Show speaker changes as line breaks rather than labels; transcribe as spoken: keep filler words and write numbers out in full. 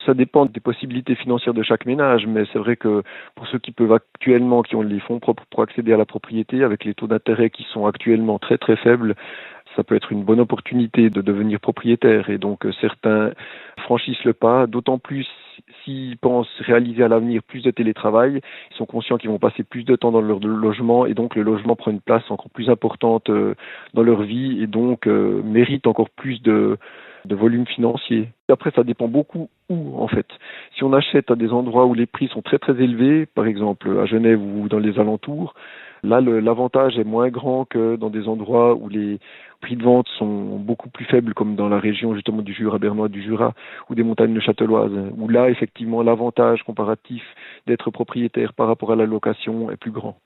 Ça dépend des possibilités financières de chaque ménage, mais c'est vrai que pour ceux qui peuvent actuellement, qui ont les fonds propres pour accéder à la propriété, avec les taux d'intérêt qui sont actuellement très très faibles, ça peut être une bonne opportunité de devenir propriétaire. Et donc euh, certains franchissent le pas, d'autant plus s'ils pensent réaliser à l'avenir plus de télétravail, ils sont conscients qu'ils vont passer plus de temps dans leur logement et donc le logement prend une place encore plus importante euh, dans leur vie et donc euh, mérite encore plus de de volume financier. Après, ça dépend beaucoup où, en fait. Si on achète à des endroits où les prix sont très très élevés, par exemple à Genève ou dans les alentours, là, le, l'avantage est moins grand que dans des endroits où les prix de vente sont beaucoup plus faibles, comme dans la région justement du Jura bernois, du Jura, ou des montagnes châtelloises, où là, effectivement, l'avantage comparatif d'être propriétaire par rapport à la location est plus grand.